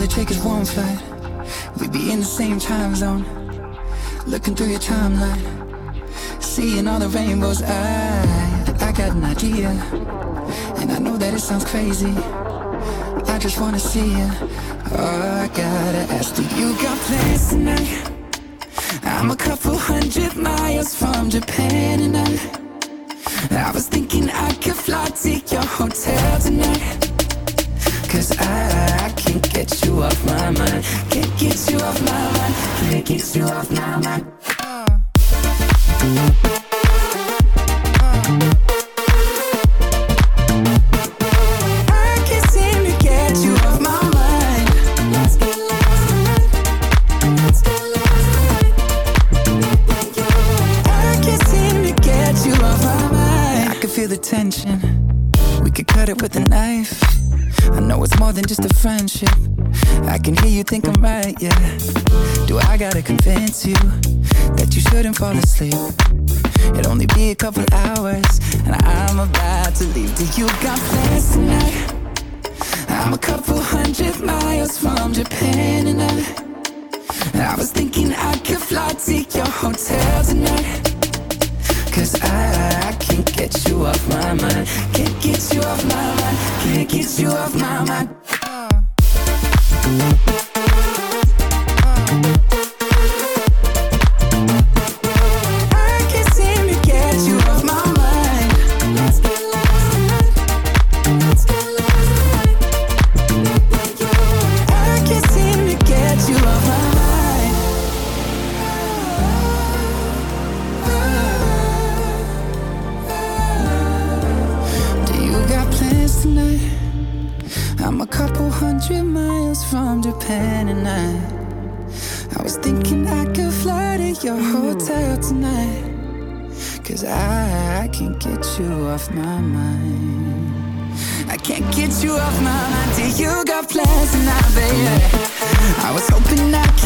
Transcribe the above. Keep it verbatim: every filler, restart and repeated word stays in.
probably take us one flight. We'd be in the same time zone, looking through your timeline, seeing all the rainbows. I, I got an idea, and I know that it sounds crazy. I just wanna see you. Oh, I gotta ask, do you got plans tonight? I'm a couple hundred miles from Japan, and I, I was thinking I could fly to your hotel tonight. Cause I, I can't get you off my mind. Can't get you off my mind. Can't get you off my mind. I can't seem to get you off my mind. Let's get lost tonight. Let's get lost tonight. I can't seem to get you off my mind. I can feel the tension. We could cut it with a knife. I know it's more than just a friendship. I can hear you think I'm right, yeah. Do I gotta convince you that you shouldn't fall asleep? It'll only be a couple hours, and I'm about to leave. Do you got plans tonight? I'm a couple hundred miles from Japan, and I, I was thinking I could fly to your hotel tonight. Cause I, I can't get you off my mind. Can't get you off my mind. Can't get you off my mind. I can't seem to get you off my mind. Let's get lost tonight. Let's get lost tonight. I can't seem to get you off my mind. Tonight, I'm a couple hundred miles from Japan, and I I was thinking I could fly to your hotel tonight. Cause I, I can't get you off my mind. I can't get you off my mind. Do you got plans tonight, baby? I was hoping I